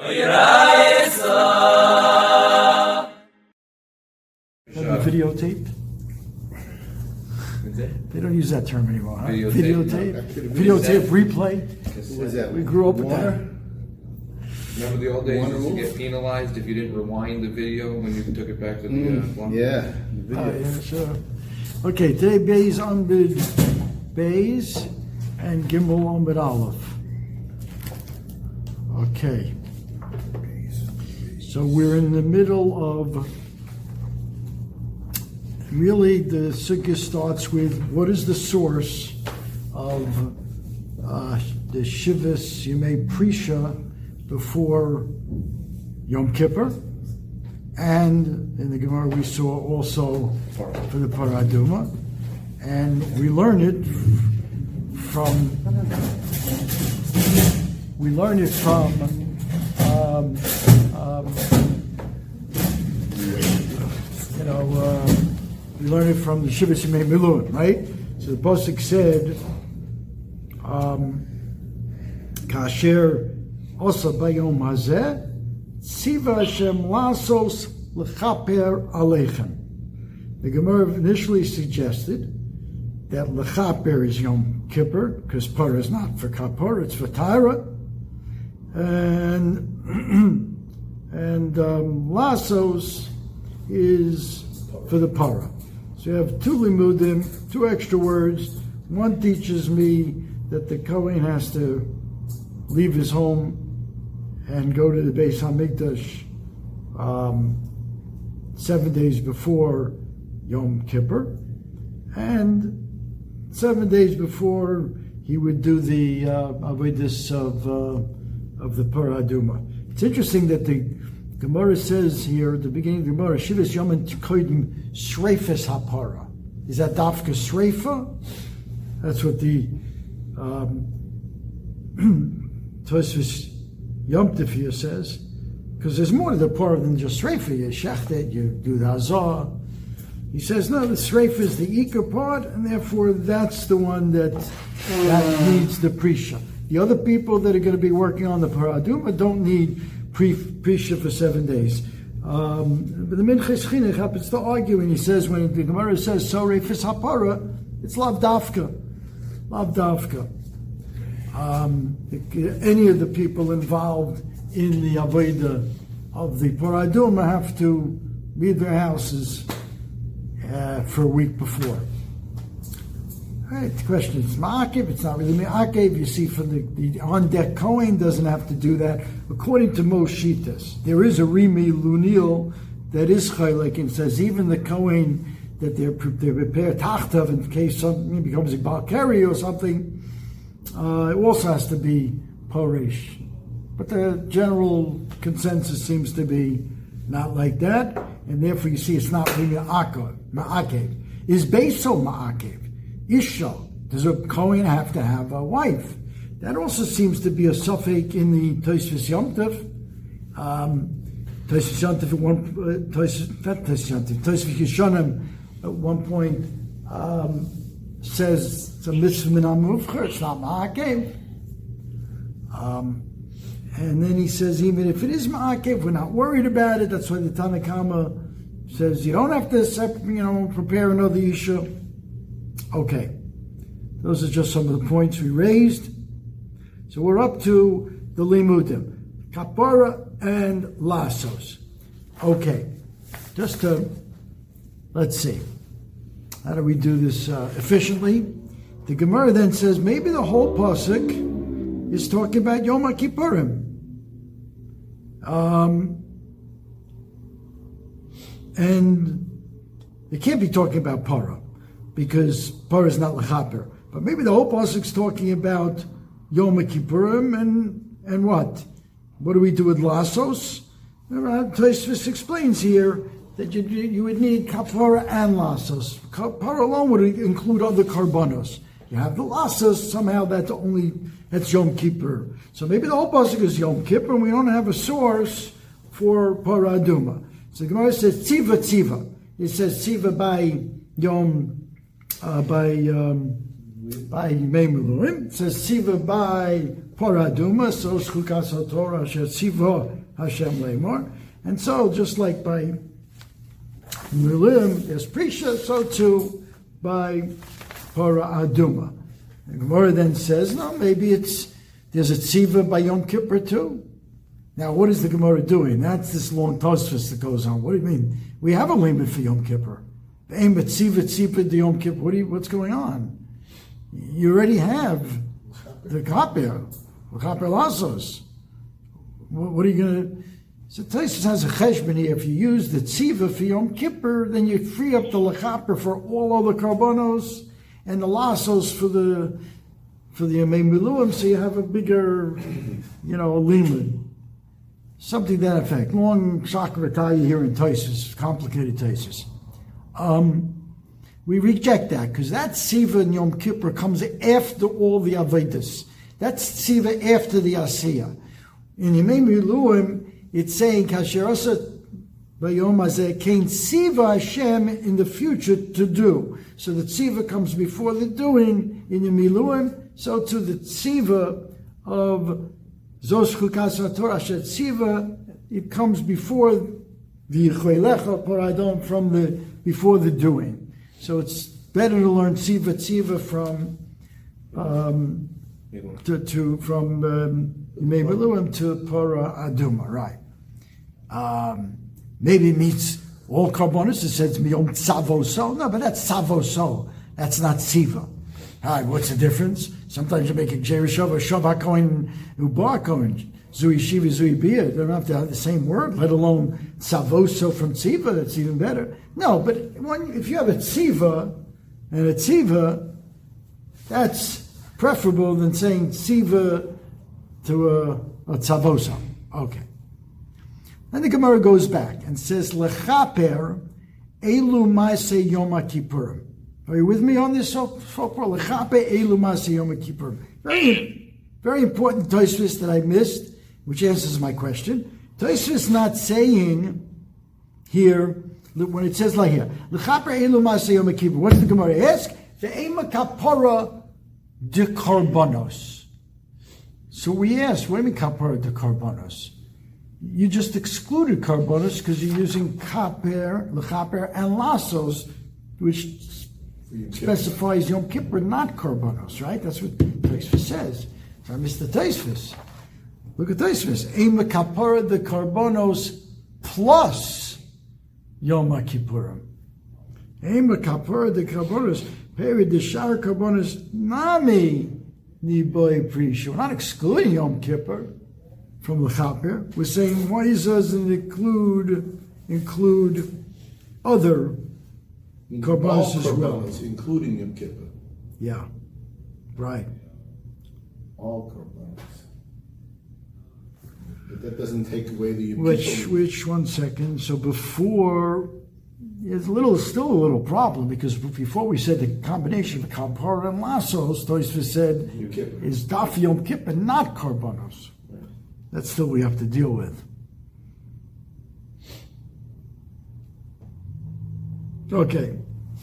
Videotape? They don't use that term anymore, huh? Videotape? Videotape replay? What was that? We grew up with that. Remember the old days you used to get penalized if you didn't rewind the video when you took it back to the one? Yeah. Yeah, sure. Okay, today Beis Amud Beis and Gimel Amud Aleph. Okay. So we're in the middle of, really the sugya starts with what is the source of the Shivas Yemei Prisha before Yom Kippur, and in the Gemara we saw also for the Parah Aduma, and we learn it from we learn it from the Shivas Yemei Milun, right? So the pasuk said, "Kasher Osa bayom hazeh, tziva Hashem lasos lechaper aleichem." The Gemara initially suggested that lechaper is Yom Kippur, because Parah is not for Kapor, it's for Taira, and lasos is for the Parah. So you have two limudim, two extra words. One teaches me that the Kohen has to leave his home and go to the Beis Hamikdash 7 days before Yom Kippur, and 7 days before he would do the avodas of the Parah Aduma. It's interesting that the Gemara says here at the beginning of the Gemara, Shivas Yom Kodim Shreifes HaPara. Is that Dafka Shreifa? That's what the Tosfos Yom Tov here says, because there's more to the Parah than just Shreifa. You shechted, you do the Hazah. He says, no, the Shreifa is the Ikar part, and therefore that's the one that needs the Prisha. The other people that are going to be working on the Parah Aduma don't need Prisha for 7 days. But the Minchas Chinuch happens to argue, and he says, when the Gemara says, so Reifis HaPara, it's Lav Dafka. Lav Dafka. Any of the people involved in the Avodah of the Parah Aduma have to leave their houses for a week before. Right, the question is Ma'akev, it's not really Ma'akev. You see, from the on-deck Kohen doesn't have to do that. According to most Shitas, there is a Rimi Lunil that is Chaylik and says even the Kohen that they prepare Tachtav in case something becomes a Balkari or something, it also has to be Poresh. But the general consensus seems to be not like that, and therefore you see it's not really Ma'akev. Is Beso Ma'akev? Isha, does a Kohen have to have a wife? That also seems to be a suffix in the Tosfos Yom Tov. Tosfos Yom Tov Tosfos Yeshanim at one point says it's a mitzvah min hamufcher, it's not ma'akev. And then he says even if it is ma'akev, we're not worried about it. That's why the Tanna Kama says you don't have to prepare another Isha. Okay, those are just some of the points we raised. So we're up to the limudim, kapara and lasos. Okay, just to, let's see, how do we do this efficiently? The Gemara then says maybe the whole pasuk is talking about Yom Kippurim. And it can't be talking about Parah, because Parah is not lechaper. But maybe the whole pasuk is talking about Yom Kippurim and what? What do we do with lasos? Tosfos explains here that you would need kapara and lasos. Kapara alone would include other karbanos. You have the lasos, somehow that's Yom Kippur. So maybe the whole pasuk is Yom Kippur, and we don't have a source for Parah Aduma. So the Gemara says tziva. It says tziva by Yom by Yemei Miluim. It says Tziva by Paraduma, so Chukas HaTorah Asher Tziva Hashem Lemor. And so, just like by Miluim, there's Prisha, so too by Paraduma. The Gemara then says, no, maybe there's a Tziva by Yom Kippur too. Now, what is the Gemara doing? That's this long Tosfos that goes on. What do you mean? We have a limit for Yom Kippur. Aim at Tziva de Yom Kippur. What's going on? You already have the Kaper Lasos. What are you going to... So Tosfos has a cheshbon here. If you use the Tziva for Yom Kippur, then you free up the Lechaper for all other Karbonos and the Lasos for the Yemei Miluim, so you have a bigger, limit. Something to that effect. Long Shakrataya here in Tosfos, complicated Tosfos. We reject that because that Tziva in Yom Kippur comes after all the Avedis. That's Tziva after the Asiyah. In Yemei Miluim, it's saying Kasher Asa Bayom Hazeh Kain Tziva Hashem in the future to do. So the Tziva comes before the doing in the Miluim. So to the Tziva of Zos Chukas HaTorah Asher Tziva, it comes before the Yichveilecha Paradon before the doing. So it's better to learn Tziva from Yemei Miluim to Para Aduma, right? Maybe it means all Karbonos. It says Miyom Tzavoso. No, but that's Tzavoso. That's not Tziva. All right, what's the difference? Sometimes you make a Jerishov, Shav HaKohen, Ubar Kohen, Zui Shiva, Zui Bia. They don't have to have the same word, let alone Tzavoso from Tziva. That's even better. No, but if you have a Tziva and a Tziva, that's preferable than saying Tziva to a Tzavoso. Okay. Then the Gemara goes back and says, Lechaper elu ma'aseh Yom HaKippurim. Are you with me on this so far? Lechaper elu ma'aseh Yom HaKippurim. Very, very important Tosfos that I missed, which answers my question. Tosfos not saying here, when it says like here, Lechaper elu ma'aseh Yom HaKippurim. What does the Gemara ask? Ve'ema kapara de karbonos. So we ask, what do you mean kapara de karbonos? You just excluded Karbonos because you're using Kaper, Lechaper, and Lasos, which specifies Yom Kippur, not Karbonos, right? That's what Tosfos says. So I missed the Tosfos. Look at Tosfos. Eima Kapara the Karbonos plus Yom HaKippurim. Eima Kapara the Karbonos, period, the Shar Karbonos, Nami Niboy Prisha. We're not excluding Yom Kippur from Lechaper. We're saying why doesn't include other Karbonos as well, including Yom Kippur. Yeah, right. All Karbonos. But that doesn't take away the Yom Kippur. Which 1 second. So before, it's still a little problem because before we said the combination of Kapara and Lasos, Tosfos said is Daf Yom Kippur, not Karbonos. That's still we have to deal with. Okay.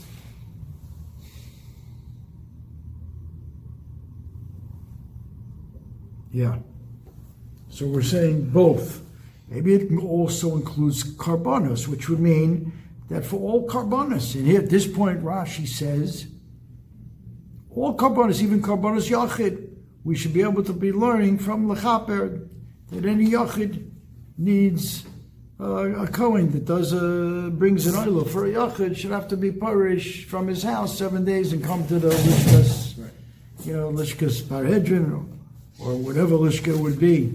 Yeah. So we're saying both. Maybe it also includes Karbonos, which would mean that for all Karbonos, and here at this point Rashi says, all Karbonos, even Karbonos Yachid, we should be able to be learning from Lechaper that any Yachid needs a Kohen that brings an oil for a Yachid should have to be parish from his house 7 days and come to the Lishkas, Lishkas Parhedrin or whatever Lishka would be.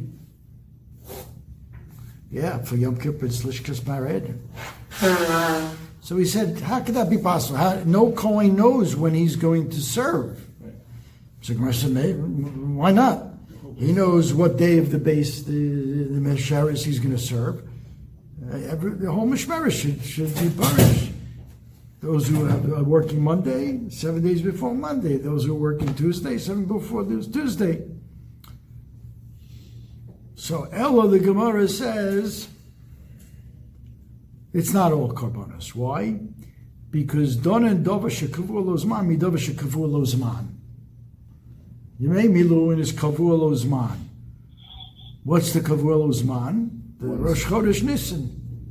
Yeah, for Yom Kippur it's Lishkas Parhedrin. So he said, how could that be possible? No Kohen knows when he's going to serve. So Gemara said, why not? He knows what day of the base, the Mesharis he's going to serve. The whole Mishmeres should be punished. Those who are working Monday, 7 days before Monday. Those who are working Tuesday, 7 before Tuesday. So Ella, the Gemara says, it's not all Karbonos. Why? Because Don and Dova Shekavu Lozman, Mi Dova Shekavu Lozman. Yemei Miluin is Kavua Lo Zman. What's the Kavua Lo Zman? The Rosh Chodesh Nisan.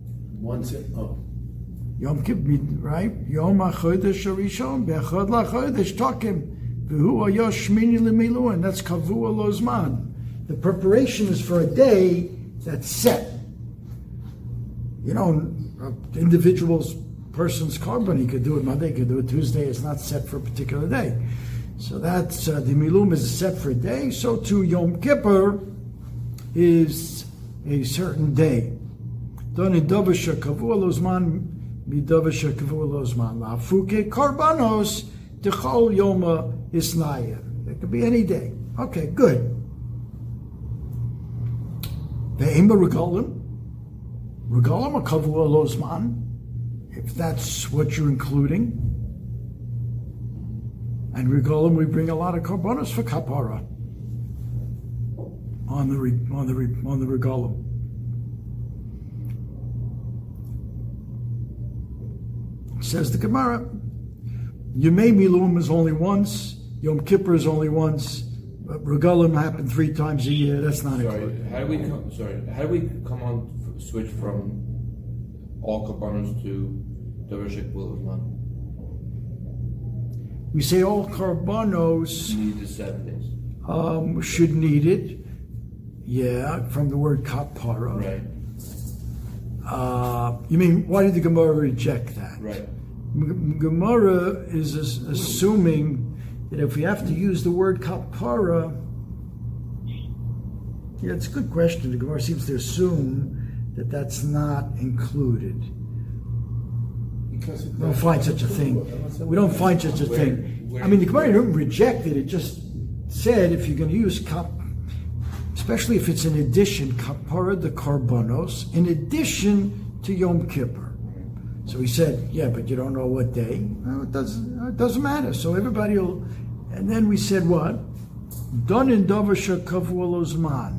Yom Kippur, right? Yom HaChodesh HaRishon, Be'echad LaChodesh Tokim, V'hu Ayosh Shmini L'Miluin. That's Kavua Lo Zman. The preparation is for a day that's set. You know, an individual's person's korban, he could do it Monday, he could do it Tuesday, it's not set for a particular day. So that's, the Milum is set for a day, so too Yom Kippur is a certain day. Don Idovasha Kavua Lo Zman, Midovasha Kavua Lo Zman. La'afuke Korbanos, Dechol Yoma Isnaya. It could be any day. Okay, good. Ve'ema Regalim. Regalim are Kavua Lo Zman, if that's what you're including. And Regalim, we bring a lot of korbanos for kapara on the Regalim. Says the Gemara, Yemei Milum is only once, Yom Kippur is only once, but Regalim happen 3 times a year. That's not included. How do we come on switch from all korbanos to Dovershik Willisman? We say all korbanos need the 7 days. Should need it. Yeah, from the word kapara. Right. You mean, why did the Gemara reject that? Right. Gemara is assuming that if we have to use the word kapara, yeah, it's a good question. The Gemara seems to assume that that's not included. We don't find such a thing. We don't find such a thing. I mean, the Gemara didn't reject it. It just said if you're going to use especially if it's in addition, kapara de korbanos, in addition to Yom Kippur. So he said, yeah, but you don't know what day. No, it doesn't matter. So everybody will. And then we said what? Don in Dovasha Kavua Lo Zman.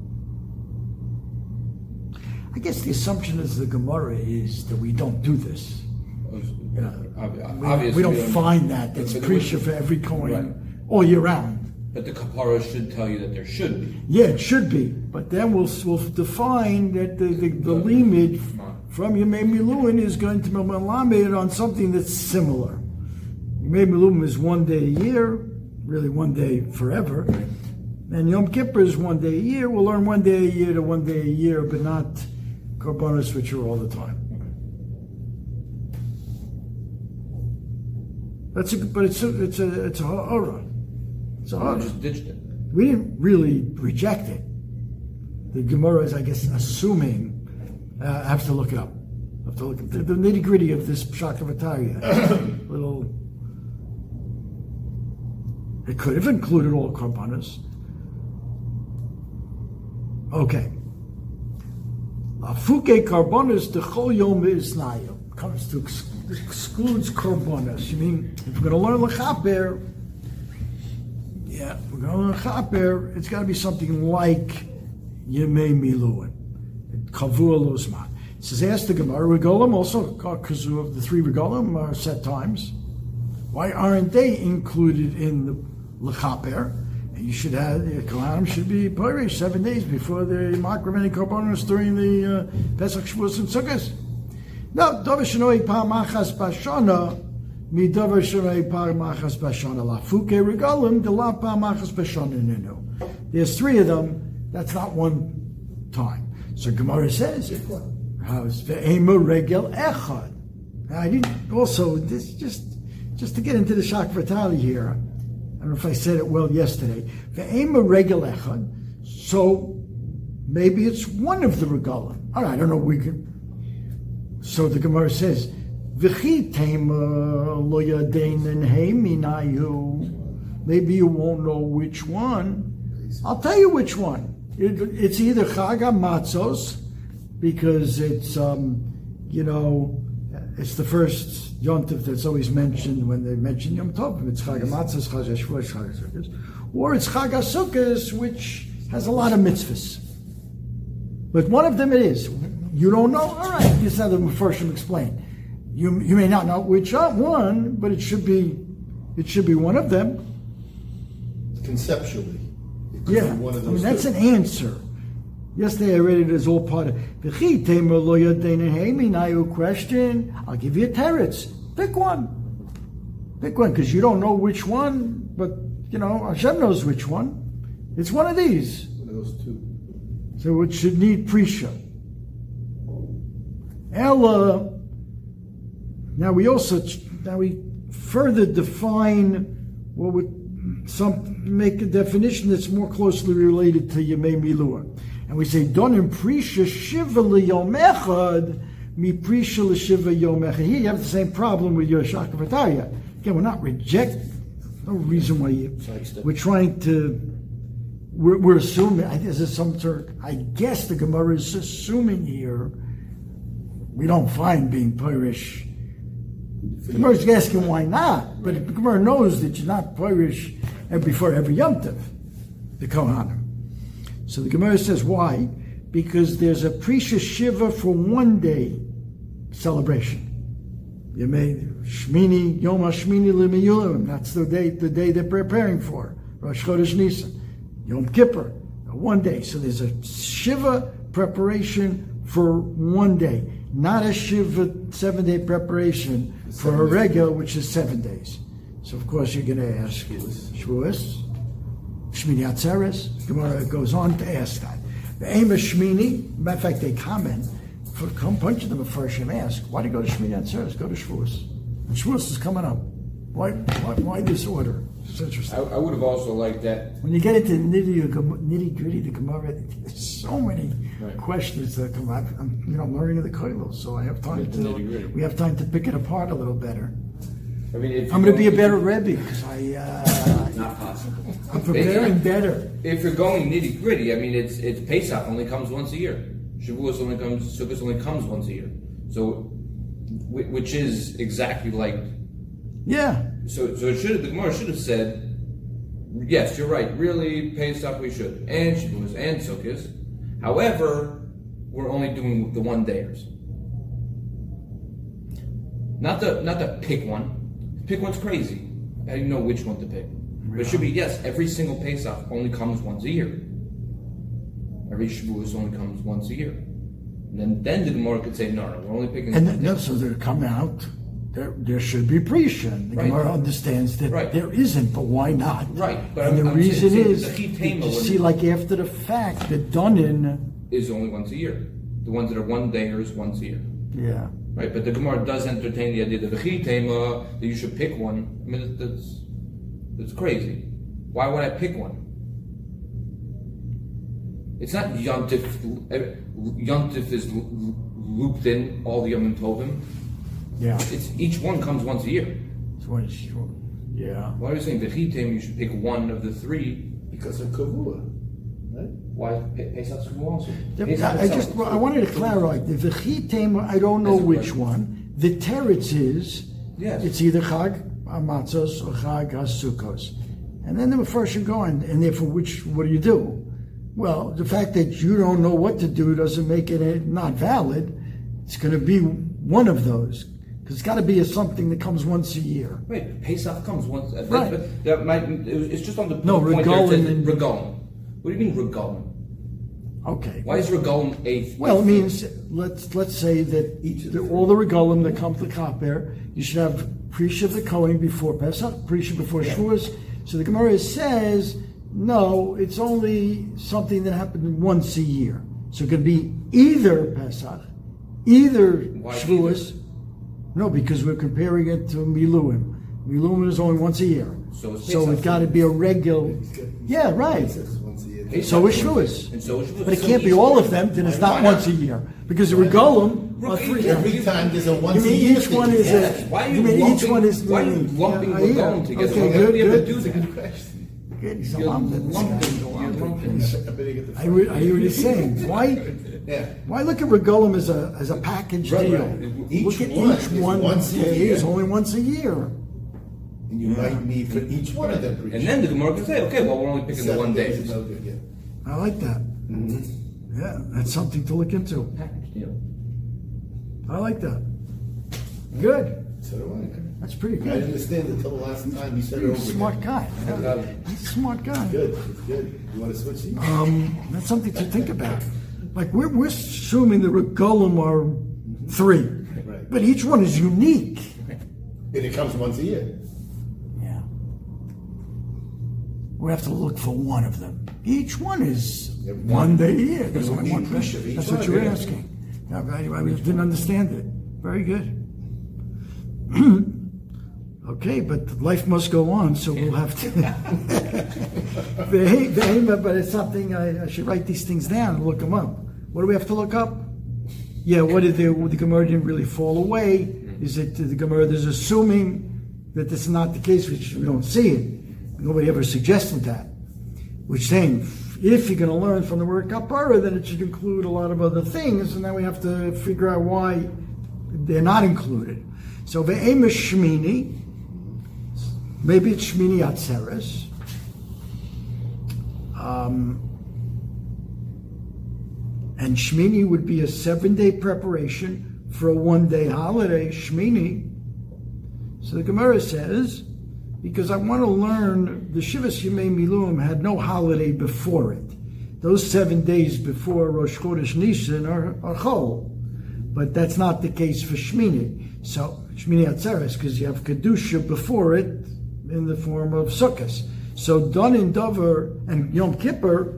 I guess the assumption is the Gemara is that we don't do this. You know, we don't find that. That's Prisha for every coin all year round. But the kapara should tell you that there should be. Yeah, it should be. But then we'll define that the limit from Yemei Miluin is going to be melamed on something that's similar. Yemei Miluin is 1 day a year, really 1 day forever. And Yom Kippur is 1 day a year. We'll learn 1 day a year to 1 day a year, but not korbanos which are all the time. It's a ha'ara. It's a ha'ara. Just ditched it. We didn't really reject it. The Gemara is, I guess, assuming. I have to look it up. I have to look at the nitty gritty of this Pshat Vataria. Little. It could have included all korbanos. Okay. Lafuke korbanos dechol yom isnayu comes to excludes korbanos. You mean if we're going to learn lechaper? Yeah, we're going to learn chaper. It's got to be something like Yemei Miluin, Kavua Lo Zman. It says, ask the Gemara, Regalim also, because of the 3 Regalim are set times. Why aren't they included in the lechaper? You should have, the Kohanim should be parish 7 days before the makriv any korbanos during the Pesach, Shavuos, and Sukkot. No, Dover Shenoi Pa'amachas Bashana, Midover Shenoi Pa'amachas Bashana, Lafuke Regalim, De La Pa'amachas Bashana Ninu. There's 3 of them, that's not 1 time. So Gemara says, how's Ve'ema Regel Echad? I didn't, also, this just to get into the Shak V'tali here, I don't know if I said it well yesterday. Ve'ema Regel Echad, so maybe it's one of the Regalim. All right, I don't know, we can. So the Gemara says, V'chi tema lo yadein hei minayu. Maybe you won't know which one. I'll tell you which one. It's either Chag HaMatzos, because it's, it's the first Yom Tov that's always mentioned when they mention Yom Tov. It's Chag HaMatzos, Chag HaShavuos, Chag HaSukkos. Or it's Chag HaSukkos, which has a lot of mitzvahs. But one of them it is. You don't know? All right, this is how the Mefarshim explain. You may not know which one, but it should be one of them. conceptually. It could Yeah, be one of I mean, those that's two. an answer. Yesterday I read it as all part of V'chi temer lo yadein heimi nayu question. I'll give you a teretz. Pick one. Pick one, because you don't know which one, but you know Hashem knows which one. It's one of these. One of those two. So it should need Prisha. Ella. Now we further define what would make a definition that's more closely related to Yemei Milua. And we say, Donim Prisha Shiva L'Yom Echad, Mi Prisha L'Shiva Yom Echad. Here you have the same problem with your Shakavataya. Again, we're not rejecting, no reason why we're trying to, we're assuming, this is some sort, I guess the Gemara is assuming here, we don't find being Pirish. The Gemara is asking why not, but the Gemara knows that you're not Pirish before every Yom Tov, the Kohanim. So the Gemara says why? Because there's a Prisha Shiva for 1 day celebration. You made Shmini, Yom HaShmini L'Miyulim. That's the day they're preparing for. Rosh Chodesh Nisan. Yom Kippur. 1 day. So there's a Shiva preparation for 1 day. Not a Shiva 7-day preparation for a regular, which is 7 days. So of course you're going to ask Shavuos, Shmini Atzeres. Gemara goes on to ask that. The aim of Shmini, matter of fact, they comment. For a bunch of them at first ask, why do you go to Shmini Atzeres? Go to Shavuos. And Shavuos is coming up. Why this order? It's interesting. I would have also liked that. When you get into nitty gritty, the Gemara, there's so many questions that come up. I'm learning the Koilel, so I have time we have time to pick it apart a little better. I mean, I'm going to be a better Rebbe because not possible. I'm preparing better. If you're going nitty gritty, I mean, it's Pesach only comes once a year. Shavuos Sukkot only comes once a year. So, which is exactly like. Yeah. So the Gemara should have said, yes, you're right. Really, Pesach we should, and Shavuos and Sukkot. However, we're only doing the 1 dayers. Not to pick one. Pick one's crazy. How do you know which one to pick? But it should be, yes, every single Pesach only comes once a year. Every Shavuos only comes once a year. And then the Gemara could say, no, we're only picking. And so they're coming out. There should be Prisha. The Gemara understands that there isn't, but why not? Right. But and the reason is, you see, like after the fact, the Dunin is only once a year. The ones that are 1 dayers once a year. Yeah. Right, but the Gemara does entertain the idea that the Tema that you should pick one. I mean, that's crazy. Why would I pick one? It's not Yontif. Yontif is looped in all the Yom Tovim. Yeah. It's each one comes once a year. Yeah. Why are you saying the Tema you should pick one of the 3? Because of Kavua. Right? Why Pesach also? I wanted to clarify the V'chi Tema. I don't know which one. The teretz is it's either Chag HaMatzos or Chag HaSukkos, and then the first you go and therefore what do you do? Well, the fact that you don't know what to do doesn't make it not valid. It's going to be one of those because it's got to be something that comes once a year. Right, Pesach comes once. Right. It's just on the no point Regalim there. Regalim. What do you mean Regalim? Okay. Why is Regalim 8th? Well, it means let's say that all the Regalim that come to Kaper, you should have Prisha of the Kohen before Pesach, Prisha before Shavuos. So the Gemara says, no, it's only something that happened once a year. So it could be either Pesach, either Shavuos. No, because we're comparing it to Miluim. Miluim is only once a year. So it's got to be a regular. Yeah, right. So is Shavuos. But it can't be all of them, then it's not once a year. Because the Regalim are 3. Every time there's a once a year. You mean each one is Why are you lumping Regalim together? Okay, Why would you ever good. do that? Good. He's You're lumping. I hear what you're saying. Why look at Regalim as a package deal? Look at each one. It's only once a year. And you might need for each one of them. And then the Gemara can say, okay, well, we're only picking the 1 day. I like that. Mm-hmm. Yeah, that's something to look into. Package deal. I like that. Good. So do That's pretty I good. didn't understand it until the last time he said it You're a over smart again. guy. He's a smart guy. Good, it's good. You want to switch seats? That's something to think about. Like we're assuming the regalim are 3, Right. but each one is unique. And it comes once a year. Yeah. We have to look for one of them. Each one is one day a year. There's only one Each That's one, what you were yeah. asking. Yeah, but anyway, I didn't understand it. Very good. Okay, but life must go on, so we'll have to. But it's something I should write these things down and look them up. What do we have to look up? Yeah, what did the Gemara didn't really fall away? Is it the Gemara is assuming that this is not the case, which we don't see it. Nobody ever suggested that. Which saying, if you're going to learn from the word kapara, then it should include a lot of other things, and then we have to figure out why they're not included. So ve'ema shmini, maybe it's shmini atzeres. And shmini would be a 7-day preparation for a 1-day holiday, shmini. So the Gemara says, because I want to learn, the Shivas Yemei Miluim had no holiday before it. Those 7 days before Rosh Chodesh Nisan are Chol. But that's not the case for Shmini. So, Shmini Atzeres, because you have Kedusha before it in the form of Sukkot. So, Don in Dover and Yom Kippur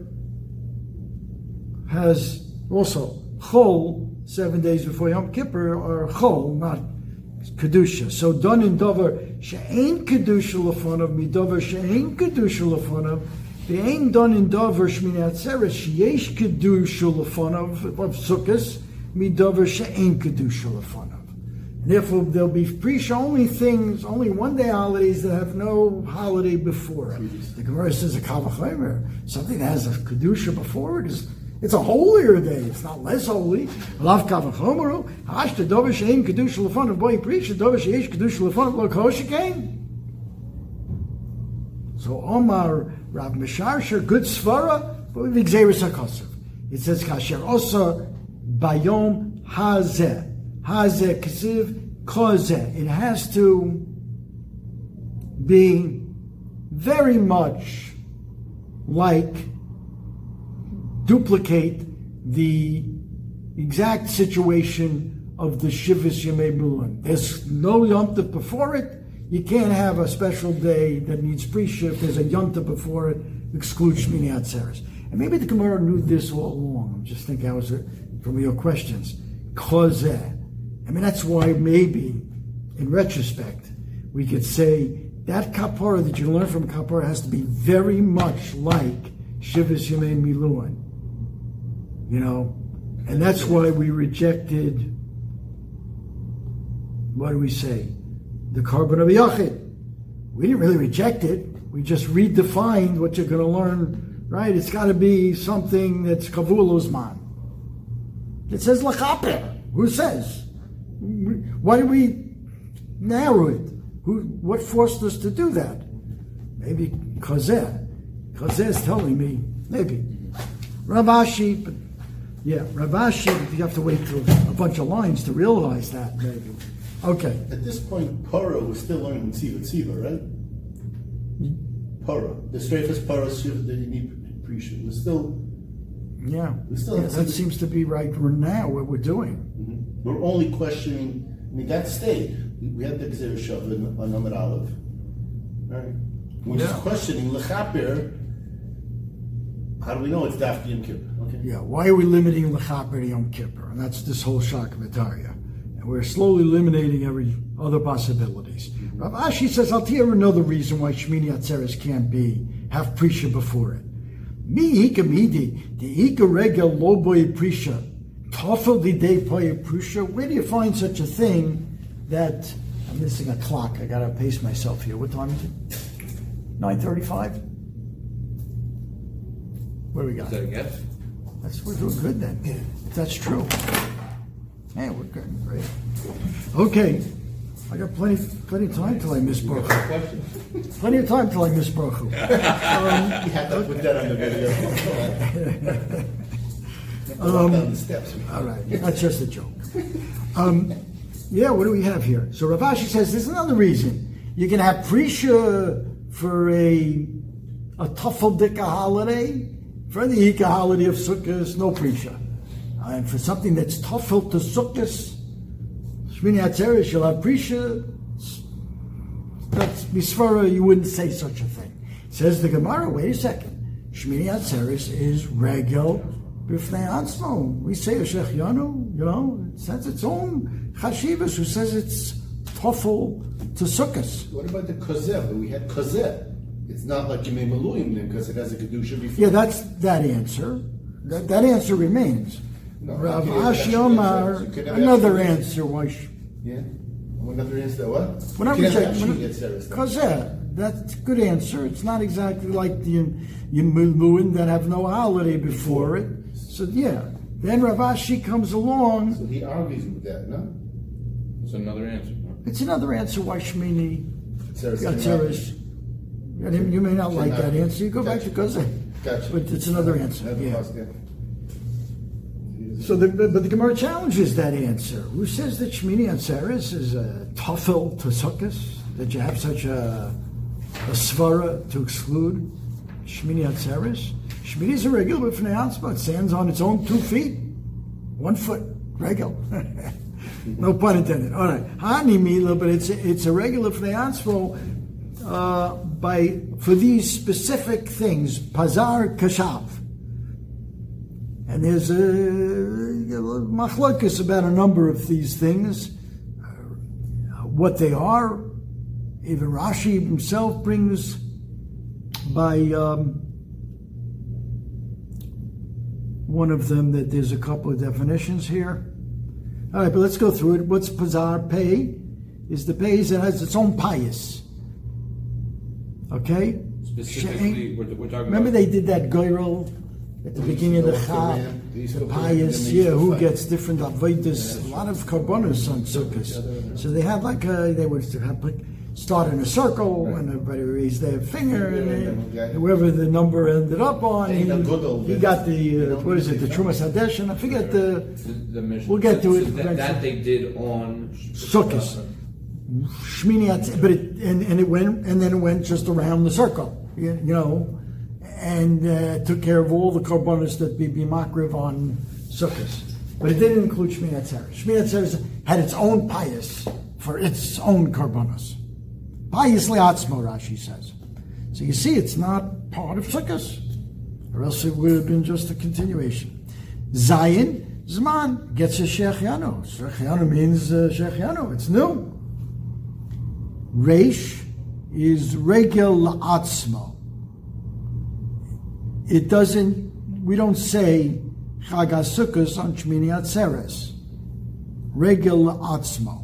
has also Chol, 7 days before Yom Kippur, are Chol, not Kedusha. So, Don in Dover, She'ein Kedusha Lefonav, Midover She'ein Kedusha Lefonav, Ve'ein Don in Dover, Shmini Atzeres, She'yesh Kedusha Lefonav, of Sukkot, Midover She'ein Kedusha Lefonav. Therefore, there'll be Prisha only 1-day holidays that have no holiday before it. The Gemara says a Kal V'chomer, something that has a Kedusha before it, it's a holier day. It's not less holy. Lav Kal V'chomer, Hashta Dover She'ein Kedusha Lefonav, Boi Prisha, Dover She'yesh Kedusha Lefonav, Lo Kol Shekain. So Omar Rav Misharsher, good svara, but with Gzeirus HaKosov. It says Kasher Osa Bayom Hazeh. Hazeh Kesiv Kozeh. It has to be very much like, duplicate the exact situation of the Shivas Yemei Miluim. There's no Yom Tov before it. You can't have a special day that needs pre-shiv. There's a Yom Tov before it, excludes Shmini Atzeres. And maybe the Gemara knew this all along. I'm just thinking from your questions. Kozeh. I mean, that's why maybe, in retrospect, we could say that kapara that you learn from kapara has to be very much like Shivas Yemei Miluim. You know? And that's why we rejected, what do we say? The Korban of Yachid. We didn't really reject it. We just redefined what you're going to learn, right? It's got to be something that's Kavul Uzman. It says Lachaper. Who says? Why did we narrow it? What forced us to do that? Maybe Kozeh. Kozeh is telling me, maybe. Rav Ashi, but yeah, Rav Ashi, you have to wait through a bunch of lines to realize that, maybe. Okay. At this point, Paro was still learning Tziva, right? Paro. The straighest Paro shift that you need pre-shift was still... Yeah, still that seems to be right now what we're doing. Mm-hmm. We're only questioning, I mean, that stayed. We had the Gzeir Shav on Amud Aleph. Right? We're just questioning Lechaper. How do we know it's Daf Yom Kippur? Okay. Yeah, why are we limiting Lechaper to Yom Kippur? And that's this whole Shakavatariya. And we're slowly eliminating every other possibilities. Mm-hmm. Rav Ashi says, I'll tell you another reason why Shmini Atzeres can't have Prisha before it. Mi Ika Midi, the Ika Regel Loboy Prisha, Tofel di Day Poye Prisha. Where do you find such a thing that, I'm missing a clock, I gotta pace myself here. What time is it? 9:35? What do we got? Is that a guess? We're doing good then. If that's true. Man, we're good. Great. Okay. I got plenty of time till I miss Baruch. Plenty of time till I miss Baruch. You had to put that on the video. Walk down the steps. All right. That's just a joke. Yeah, what do we have here? So Rav Ashi says there's another reason. You can have Prisha for a Tafel Dika holiday. For the Ika holiday of Sukkot, no Prisha. And for something that's Tafel to Sukkot, Shmini Atzeres, you'll have Prisha. That's Misvara, you wouldn't say such a thing. Says the Gemara, wait a second. Shmini Atzeres is Regel B'fnei Atzmo. We say a Shechianu, it says its own Chashivas, who says it's Tafel to Sukkot. What about the Kozeh? We had Kozeh. It's not like Yemei Maluyim then, because it has a Kedusha before. Yeah, that's that answer. That answer remains. No, Rav you could have Ashi actually Omar, answered. You could have another actually answer. Why? Yeah? Another answer, what? Whenever You you could say, have actually answered it. because that's a good answer. It's not exactly like the Yemuluin that have no holiday before it. So yeah, then Rav Ashi comes along. So he argues with that, no? It's another answer. It's another answer why Shmini Atzeres Atzeres. You may not like that answer. You go back to Gozeh. Gotcha. But it's another answer. Never Yeah. lost, So, but the Gemara challenges that answer. Who says that Shmini Atzeres is a tafel to Sukkot? That you have such a svara to exclude Shmini Atzeres? Shmini is a regular b'fnei Atzmo. It stands on its own 2 feet, 1 foot, regular. No pun intended. All right, Hani Mila, but it's a regular b'fnei Atzmo for these specific things, Pazar Kashav. And there's a machlokes about a number of these things, what they are. Even Rashi himself brings by one of them that there's a couple of definitions here. All right, but let's go through it. What's Pazar? Pei is the pei that has its own pious. Okay? Specifically, we're talking Remember about... they did that goyrel at the beginning of the Chag, the pious, who gets different avodas, a lot of karbonos on Sukkot. So they had they would have start in a circle, and everybody raised their finger, and whoever the number ended up on, he got the, what is it, the Trumas Hadesh, and I forget the we'll get to it. That they did on Sukkot. Shmini Atzeres, but then it went just around the circle, and took care of all the karbonos that be makriv on Sukkot. But it didn't include Shmini Atzeres. Shmini Atzeres had its own pious for its own karbonos. Pious le'atzmo, Rashi says. So you see, it's not part of Sukkot, or else it would have been just a continuation. Zayin, Zman, gets a Shechianu. Shechianu means Shechianu, it's new. Reish is regel la'atzmo. It doesn't, we don't say Chag HaSukkos on Shmini Atzeres. Regel la'atzmo.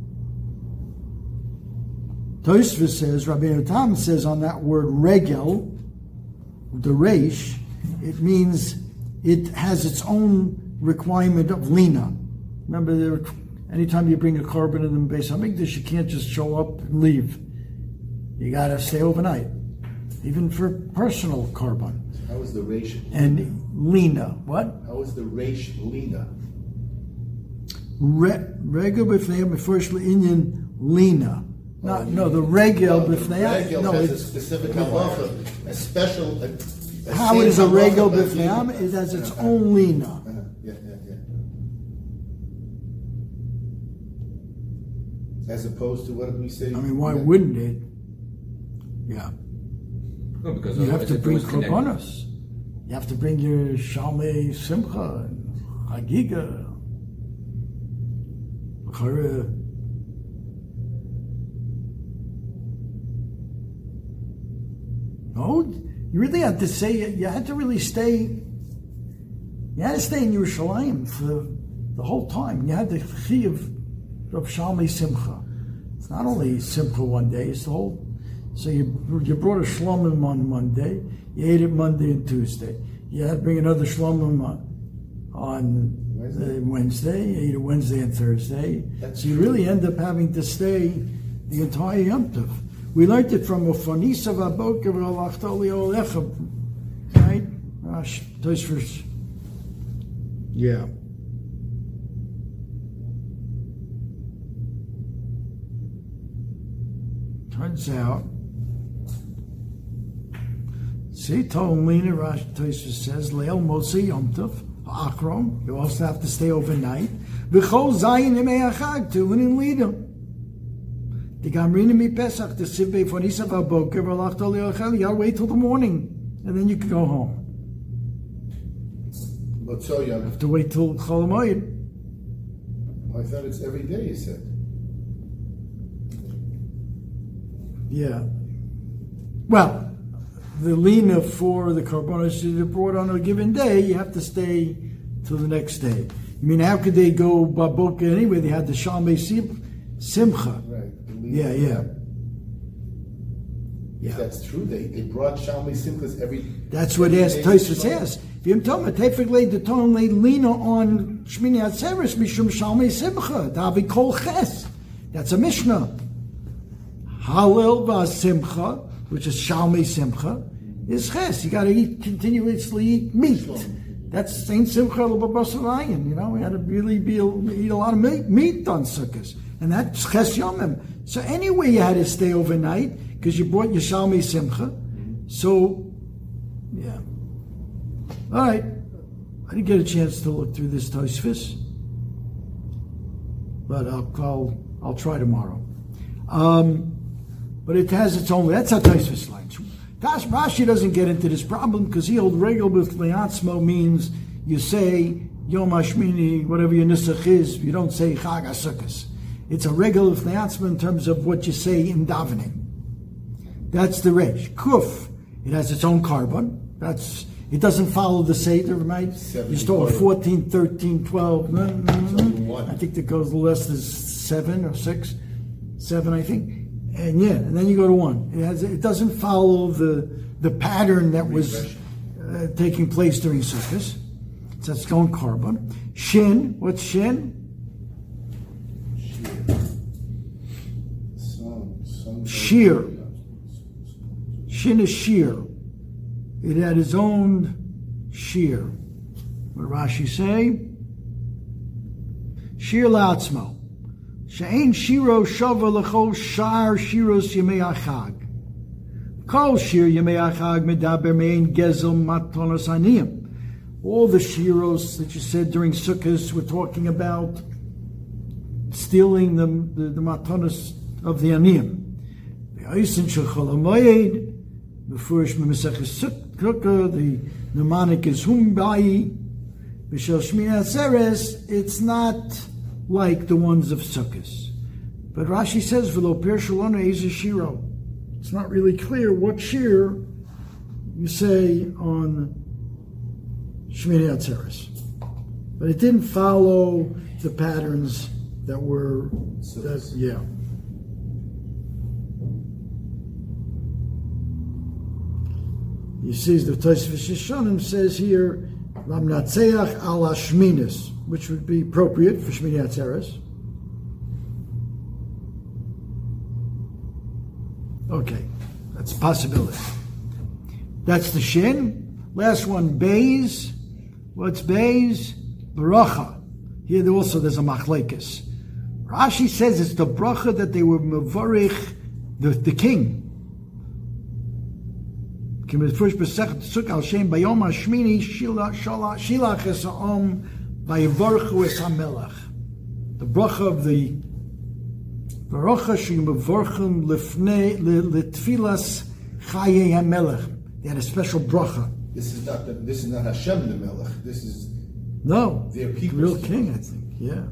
Tosfos says, Rabbeinu Tam says on that word regel, the reish, it means it has its own requirement of lina. Remember, anytime you bring a carbon in the Beis Hamikdash, you can't just show up and leave. You got to stay overnight, even for personal carbon. How is the reish? And lina, what? How is the reish lina? Regel b'fnei first inyan lina. No, the regel b'fnei. No, it's a specific halacha, a special. How it is a regel b'fnei? It has its own lina. Yeah. As opposed to what did we say? I mean, why wouldn't it? Yeah. No, because You have to bring it was connected. korbanos. You have to bring your shalmei simcha, and chagiga. No, you really had to say, you had to really stay, you had to stay in Yerushalayim for the whole time. You had the chiyuv of Shalmei Simcha. It's not only Simcha one day, it's the whole, so you brought a shlomim on Monday, you ate it Monday and Tuesday. You had to bring another shlomim on Wednesday, you ate it Wednesday and Thursday. So you really end up having to stay the entire Yom Tov. We learned it from Ufanisa Vaboker V'Alachtoli Olecha, right? Yeah. Turns out, see, Tom Lena Rashi Tosfos says, Leil Motzi Yom Tov, Akron, you also have to stay overnight. V'chol Zayin Yemei Achag, Tulin and Lida. The Gamrina Mi Pesach, the Sivbe for Nisa Vaboker, V'lach Tol Yochel, you gotta wait till the morning, and then you can go home. But so you You have to wait till Chol Hamoed. I thought it's every day, you said. Yeah. Well, the lina for the karbonos that are brought on a given day, you have to stay till the next day. I mean, how could they go baboka anyway? They had the Shalmei Simcha. Right. Yeah. If that's true, they brought Shalmei Simchas every. That's what Tosfos says. V'im toma tefek leid the ton leid lina on Shmini Atzeres mishum Shalmei Simcha. Davi kol ches. That's a Mishnah. Halel v'Simcha, which is Shalmei Simcha, is ches. You got to continuously eat meat. That's Saint Simcha l'Babasalayin. You know, we had to really eat a lot of meat on Sukkot, and that's ches yomim. So anyway, you had to stay overnight because you brought your Shalmei Simcha. So, yeah. All right. I didn't get a chance to look through this Tosfos, but I'll try tomorrow. But it has its own. That's how Tosfos lines. Rashi doesn't get into this problem because he holds regel with leatzmo means you say Yom Hashmini, whatever your nusach is. You don't say Chag HaSukkos. It's a regel with leatzmo in terms of what you say in davening. That's the resh. Kuf. It has its own carbon. It doesn't follow the Seder, right? You start 14, 13, 12. I think that goes less than 7 or 6. 7, I think. And then you go to 1. It doesn't follow the pattern that was taking place during Sukkot. So it's going carbon. Shin, what's shin? Shear. Shin is shear. It had its own shear. What Rashi say? Shear la'atzmo. She'ein shiro shava l'chol shar shiros yemei achag. Kol shir yemei achag medaber mein gezel matonos aniyim. All the shiros that you said during Sukkot were talking about stealing the matonos of the aniyim. The Eisen shechol hamoed, the first Meseches Sukkah, the mnemonic is humbai. B'shel Shmini Atzeres, it's not like the ones of Sukkot. But Rashi says, "V'lo per shalona is a shiro." It's not really clear what shir you say on Shmini Atzeres, but it didn't follow the patterns that were. Yeah. You see, the Tosfos Yeshanim says here, "Lam natzeach al hashminis," which would be appropriate for Shmini Atzeres. Okay, that's a possibility. That's the shin. Last one, beis. What's beis? Bracha. Here also there's a machlekes. Rashi says it's the bracha that they were mevarich the king. The bracha of the Baruch Mevorchim Litfilas Chaye HaMelech. They had a special bracha. This is not Hashem the Melech. This is no their the people. real king, I think. Yeah.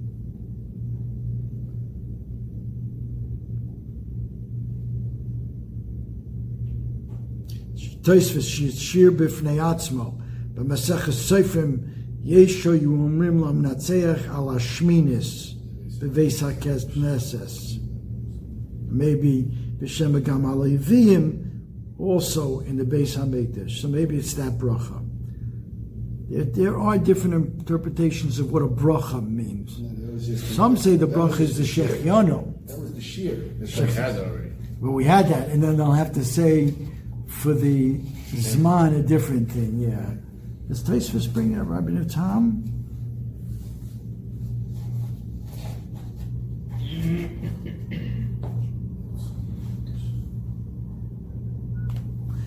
Tosfos shir b'fnei atzmo b'Maseches Sofrim yesho yuomrim lam natzeach al hashminis b'veis hakneses. Maybe b'shem hagam haleviim also in the Beis Hamikdash. So maybe it's that bracha. There are different interpretations of what a bracha means. Some say the bracha is the Shechianu. That was the shir. The Sheikh has it already. Well, we had that, and then they'll have to say for the Zman a different thing, yeah. Does Tosfos bring up Rabbi Tam?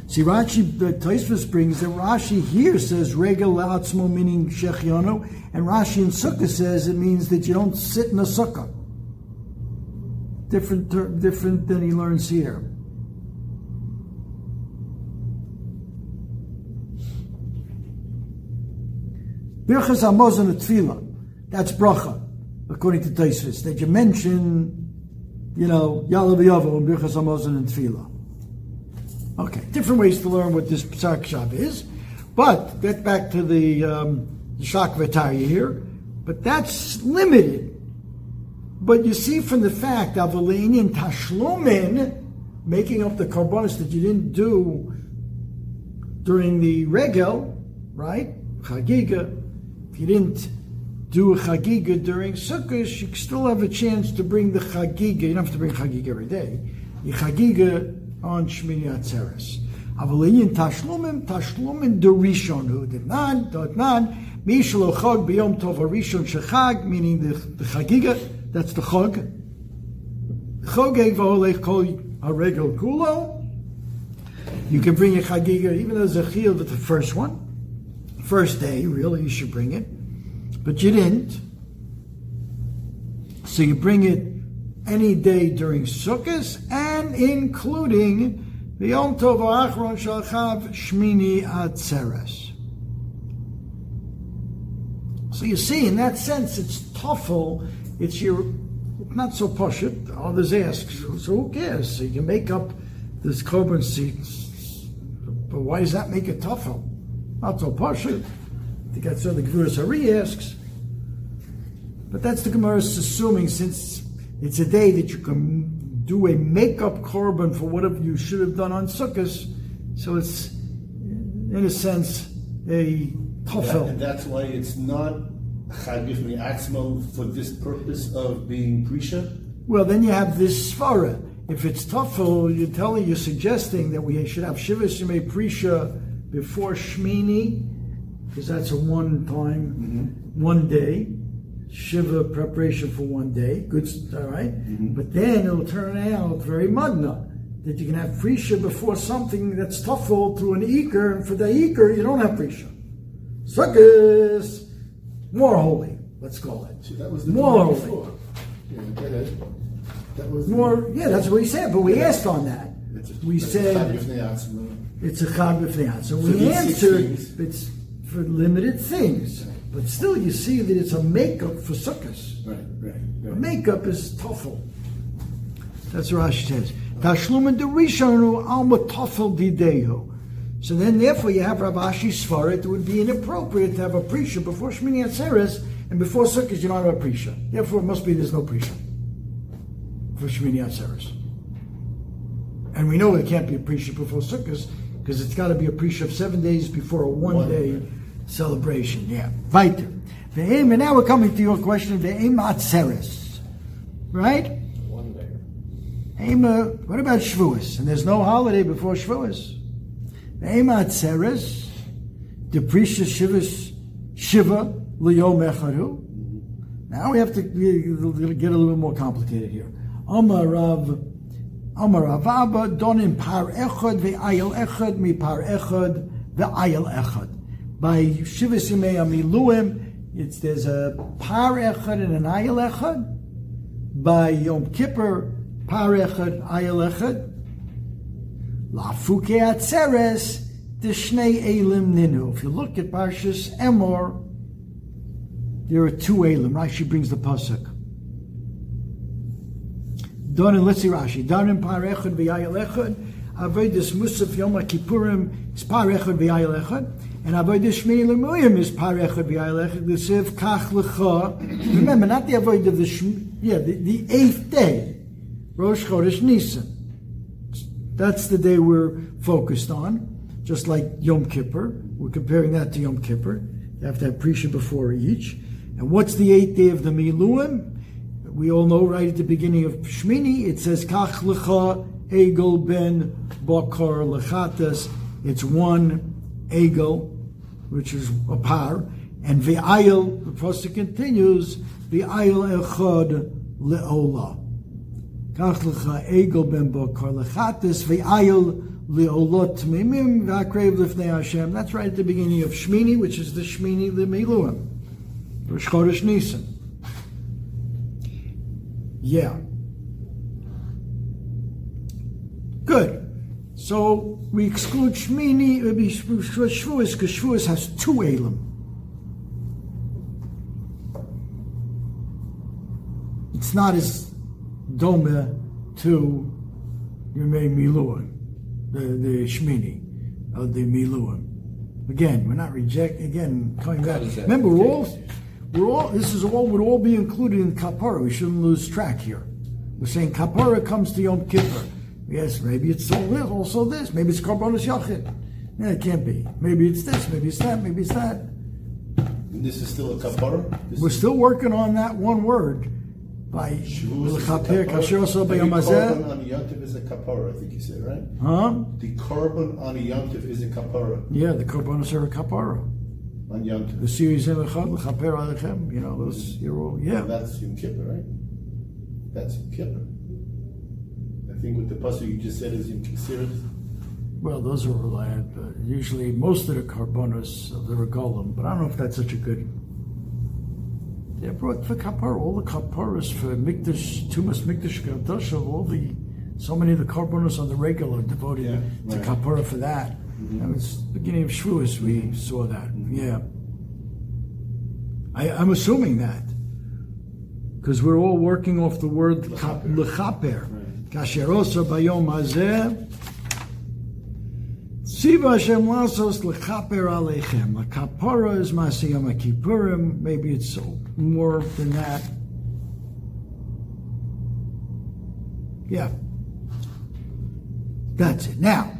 See, Rashi, Tosfos brings that Rashi here says regel la'atzmo, meaning shechionu, and Rashi in Sukkah says it means that you don't sit in a sukkah. Different than he learns here. Birchas Hamazon Tefillah, that's bracha, according to Tosfos, that you mention, Yalav Yavo and Birchas Hamazon and Tefillah. Okay, different ways to learn what this Pesach Shav is, but get back to the Shak V'Tarya here, but that's limited. But you see from the fact of Avalein Tashlumin, making up the korbanos that you didn't do during the regel, right? Chagiga. If you didn't do a Chagiga during Sukkot, you still have a chance to bring the Chagiga. You don't have to bring Chagiga every day. The Chagiga on Shmini Atzeres. Avalein Tashlumin Dorishon, Dotnan, Mishlo Chag B'Yom Tov Harishon Shechag, meaning the Chagiga. That's the chog. Chogeg v'holech kol haregel kulo. You can bring a chagiga, even though there's a chiyuv with the first one. First day, really, you should bring it. But you didn't. So you bring it any day during Sukkot, and including the Yom Tov Ha'achron Shalchav Shmini Atzeres. So you see, in that sense, it's tafel. It's not so pashut. Others ask, so who cares? So you can make up this korban seats, but why does that make it tougher? Not so pashut. I think that's what the Gemara Hari asks. But that's the Gemara's assuming, since it's a day that you can do a make-up korban for whatever you should have done on Sukkot, so it's, in a sense, a tafel. And that's why it's not Chagif Mi'atzmo for this purpose of being Prisha? Well, then you have this Svara. If it's Tafel, you're suggesting that we should have Shivas Yemei Prisha before Shmini, because that's a one-time, one day. Shiva preparation for one day. Good, all right? But then it'll turn out very mudna, that you can have Prisha before something that's Tafel through an Iker, and for the Iker, you don't have Prisha. Sukkot, more holy, let's call it. See, that was the more holy. Before. Yeah, that was more. Yeah, that's what we said. But we asked on that. We said it's a chag b'fnei. So we answered it's for limited things. But still, you see that it's a makeup for sukkahs. Right. A makeup is tafel. That's what Rashi says. Tashlumin derishonu alma tafel didehu. So then, therefore, you have Rav Ashi Svarit. It would be inappropriate to have a Prisha before Shmini Atzeres, and before Sukkot you don't have a Prisha. Therefore, it must be there's no Prisha for Shmini Atzeres. And we know it can't be a Prisha before Sukkot, because it's got to be a Prisha of 7 days before a one-day celebration. Yeah. Weiter. And now we're coming to your question, Ve'em Atzeres. Right? One day. What about Shavuos? And there's no holiday before Shavuos. Ve'ema Atzeres, the Prisha Shiva L'Yom Echadu. Now we have to get a little more complicated here. Amar Rav Abba Donim Par Echad Ve'ayel Echad Mi Par Echad Ve'ayel Echad. By Shivas Yemei Amiluim, there's a Par Echad and an Ayel Echad. By Yom Kippur, Par Echad, Ayel Echad. Lafuke Atzeres, the Shnei Elim Ninu. If you look at Parshas Emor, there are two Elim. Rashi brings the pasuk. Donin, let's see Rashi. Donin Par Echad V'Yayel Echad. Avodas Musaf Yom Kippurim is Par Echad V'Yayel Echad. And Avodas Shmini L'Muyim is Par Echad V'Yayel Echad. The Sev Kach L'Cha. Remember, not the Avodah of the 8th day. Rosh Chodesh Nisan. That's the day we're focused on, just like Yom Kippur. We're comparing that to Yom Kippur. You have to have Prisha before each. And what's the 8th day of the Miluim? We all know right at the beginning of Shmini, it says, Kach Lecha Egel Ben Bakar Lechatas. It's one Egel, which is a par. And Ve'ayel, the pasuk continues, Ve'ayel Echad Le'olah. Kach lecha egel ben bakar lechates ve'ayel Le'olot Tmimim V'akrev Lifnei Hashem. That's right at the beginning of Shmini, which is the Shmini L'Miluim. Rosh Chodesh Nisan. Yeah. Good. So we exclude Shmini, Shavuos, because Shavuos has 2 Elim. It's not as dome to Yemei Miluim, the Shmini of the Miluim. Again, we're not rejecting. Again, coming back. Remember, this would all be included in Kapara. We shouldn't lose track here. We're saying Kapara comes to Yom Kippur. Yes, maybe it's also this. Maybe it's Karbonos Yachid. Yeah, it can't be. Maybe it's this. Maybe it's that. Maybe it's that. And this is still a kapara? We're still working on that one word. By Shavuos Korban on Yontif is a kapara, I think you said, right? Huh? The Korban on Yontif is a kapara. Yeah, the Karbonos are a kapara. On Yontif. The series Echad L'chaper Alechem. You know, those, you're all, yeah. And that's Yom Kippur, right? That's Yom Kippur. I think with the pasuk you just said is Yom Kippur. Well, those are usually most of the Karbonos of the Regalim, but I don't know if that's such a good. They brought for Kapara, all the Kaparas for Mikdash, Tumas Mikdash Gadosha, so many of the Karbonos on the regular devoted to Kapara for that. Mm-hmm. That was beginning of Shavuos we saw that. Yeah. I'm assuming that. Because we're all working off the word L'chaper. Kasherosa bayom hazeh. Siva Hashem lasos l'chaper aleichem. A kapara is masiyam kippurim. Maybe it's more than that. Yeah. That's it. Now,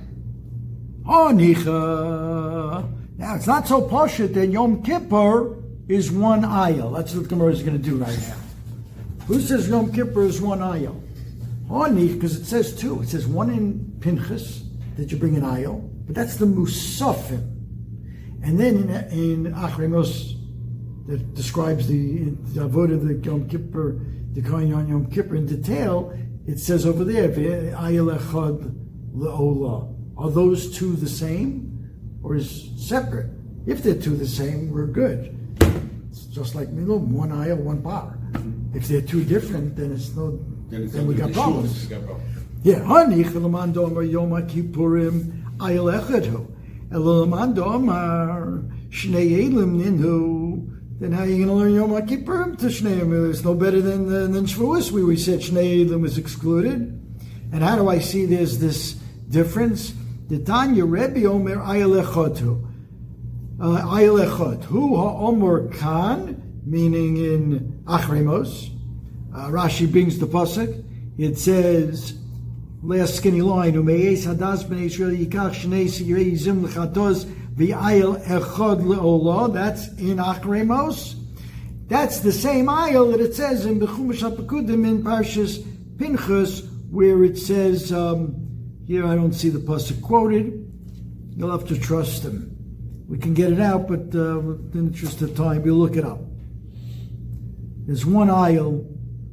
Hanicha. Now, it's not so poshut that Yom Kippur is one ayah. That's what the Gemara is going to do right now. Who says Yom Kippur is one ayah? Hanich, because it says 2. It says one in Pinchas, that you bring an ayah, but that's the Musafim. And then in Achremos, that describes the avodah of the Yom Kippur, the Kohen on Yom Kippur in detail, it says over there, ayah lechad le'olah. Are those 2 the same, or is separate? If they're 2 the same, we're good. It's just like Milum, 1 ayah, 1 bar. If they're 2 different, then it's no. Then we got problems. Yeah, Hanich Elamando Amar Yom Kippurim Ayel Echadhu Elamando Amar Shnei Elim Ninhu. Then how are you going to learn Yom Kippurim to Shnei Elim? It's no better than Shavuos. We said Shnei Elim was excluded. And how do I see there's this difference? The Tanya Rebbe Omer Ayel Echadhu Ayel Echad Hu HaOmer Kan, meaning in Achremos. Rashi brings the pasuk. It says, last skinny line, Umeis hadas b'nei Yisrael yikach shnei sirei yizim l'chatos v'ayel echad le'olah. That's in Achremos. That's the same ayel that it says in B'chumash HaPekudim in Parshas Pinchas, where it says, here I don't see the pasuk quoted. You'll have to trust him. We can get it out, but in the interest of time, we'll look it up. There's one ayel.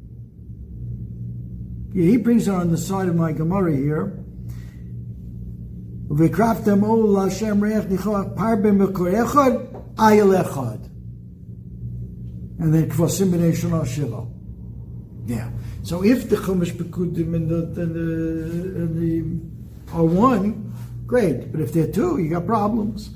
Yeah, he brings it on the side of my Gemara here. And then kvasim b'nei shana shiva. Yeah. So if the Chumash Pekudim and the are 1, great. But if they're 2, you got problems.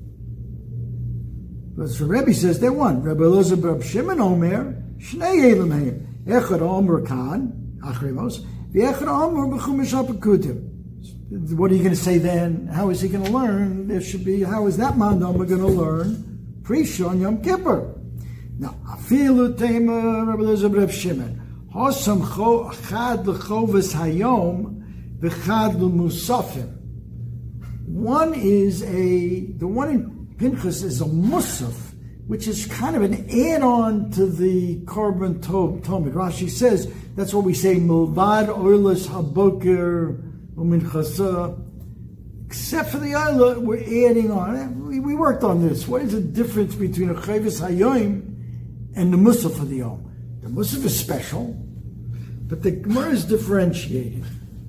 But so Rebbe says they're 1. Rebbe Elazar Reb Shimon Omer Shnei Elim Hayim Echad Omer Kan Achremos v'Echad Omer b'Chumash HaPekudim. What are you going to say then? How is he going to learn? There should be. How is that man going to learn Prisha on Yom Kippur? Now Afilu Tema Rebbe Elazar Reb Shimon Hosam Chad l'Choves Hayom v'Chad l'Musafim. One is the one in Pinchas is a musaf, which is kind of an add-on to the Korban Tomid. Rashi says that's what we say, Milvad Oilas Haboker Uminchasa. Except for the Oila, we're adding on. We worked on this. What is the difference between a Chavis Hayoim and the musaf of the Yom? The musaf is special, but the Gemara is differentiated.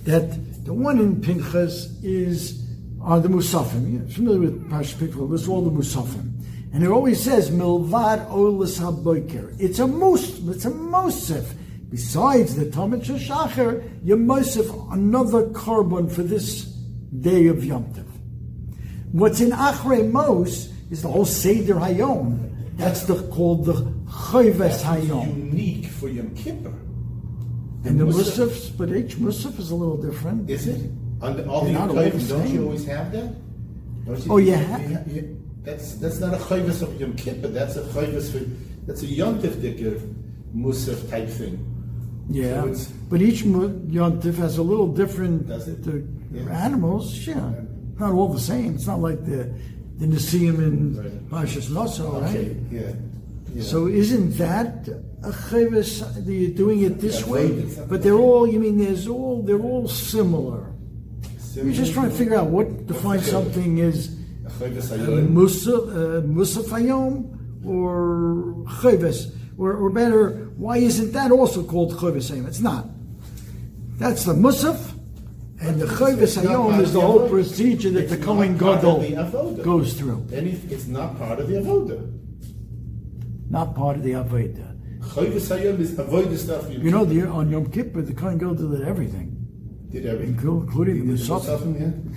that the one in Pinchas are the Musafim. You're familiar with Parshas Pinchas? It's all the Musafim, and it always says Milvad Olas HaBoker. It's a Mosif. Besides the Tamid Shachar, you Mosif another korban for this day of Yom Tov. What's in Achrei Mos is the whole Seder Hayom. That's called the Choves Hayom. Unique for Yom Kippur. And the Musafs, but each Musaf is a little different. Is it? On all the not all Yom the don't same. you always have that? You have. That's not a Choves of Yom Kippur. That's a Choves for. That's a Yom Tov Musaf type thing. Yeah, so but each Yom Tov has a little different Does it? animals. Yeah, not all the same. It's not like the Nisim in Parshas Noso, right? Okay, yeah. So isn't that a Chavis? You're doing it this way, it's but they're all. You mean they're all similar. You're just trying to figure out what defines something as A Choves Hayom. Musaf Hayom or Chavis. Or better, why isn't that also called Choves Hayom? It's not. That's the Musaf, and the Choves Hayom is the whole procedure that the Kohen Gadol goes through. Then it's not part of the Avodah. Not part of the Avodah. Choves Hayom is Avodah stuff. You know, on Yom Kippur, the Kohen Gadol did everything. Did everything. Including the Musafim.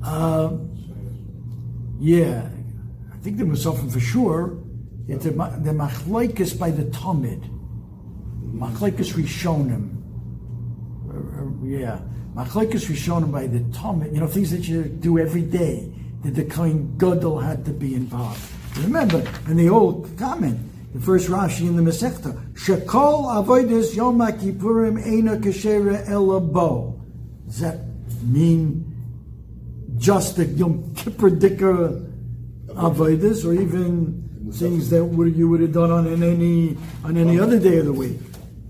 Yeah. I think the Musafim for sure. It's the machlekes by the Talmud, machlekes Rishonim. Machlekes Rishonim by the Talmud. You know, things that you do every day that the Kohen Gadol had to be involved. Remember, in the old comment, the first Rashi in the Masechta, Shekol avodas Yom Kippurim eina kashera ela bo. Does that mean just the Yom Kippur Dikar avodas, or even things that you would have done on any other day of the week?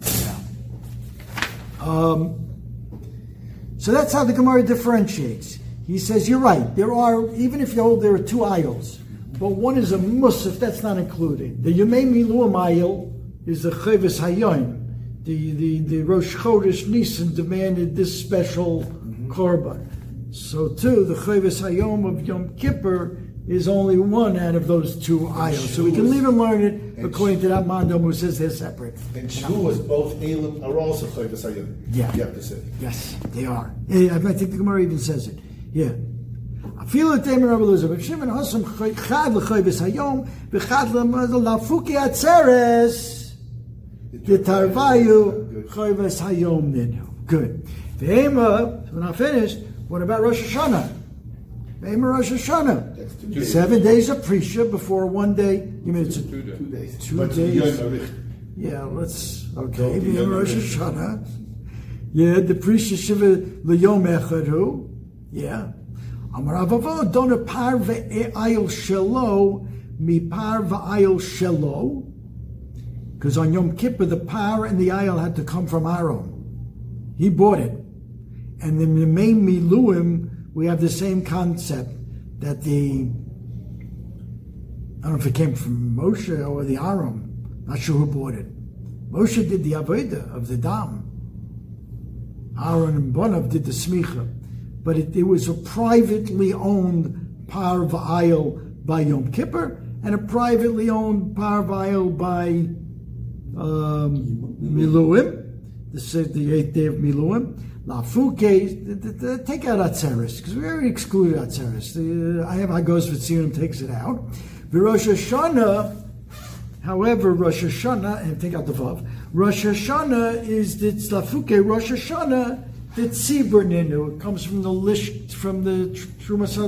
Yeah. So that's how the Gemara differentiates. He says, you're right, there are, even if you hold there are two aisles, but one is a musaf, that's not included. The Yemei Miluim aisle is the Choves Hayom. The Rosh Chodesh Nisan demanded this special korban. So too, the Choves Hayom of Yom Kippur is only one out of those two aisles. So we can leave and learn it according to that Mandam who says they're separate. And Shavuos, both Elim are also Choves Hayom. Yeah. You have to say. Yes, they are. I think the Gemara even says it. Yeah. I feel it, Damer Rabbi Elizabeth. Shimon Hasam Chad l'Choves Hayom, v'Chad l'Lafuki Atzeres, v'Tarvayu Choves Hayom Ninu. Good. V'Ema, we're not finished. What about Rosh Hashanah? V'Ema Rosh Hashanah. 7 days of Prisha before 1 day. You mean it's 2 days. 2 days. 2 days. Yeah, okay. V'Ema Rosh Hashanah. Yeah, the Prisha Shiva l'Yom Echadu. Yeah. Amar Avavo dona par ve'ayil shelo mi par ve'ayil shelo, because on Yom Kippur the par and the ayil had to come from Aaron. He bought it, and in the main miluim we have the same concept that I don't know if it came from Moshe or the Aaron. Not sure who bought it. Moshe did the avodah of the dam. Aaron and Bonav did the smicha. But it was a privately owned par v'ayil by Yom Kippur and a privately owned par v'ayil by Miluim, the 8th day of Miluim. Lafuke, take out Atzeres, because we already excluded Atzeres. I have Hagos V'Tzionim takes it out. The Rosh Hashanah, however, Rosh Hashanah, and take out the Vav, Rosh Hashanah is the Lafuke Rosh Hashanah. The tzibur ninu, it comes from the Trumas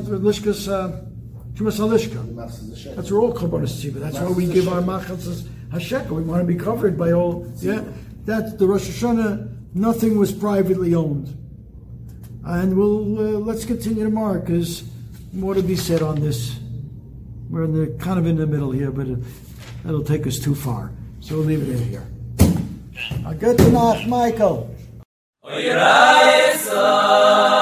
Halishka. That's where all korbanos tzibur. That's why we give our machas hashekel. We want to be covered by all. Yeah, that's the Rosh Hashanah. Nothing was privately owned. And let's continue tomorrow because more to be said on this. We're kind of in the middle here, but that'll take us too far. So we'll leave it here. Good enough, Michael.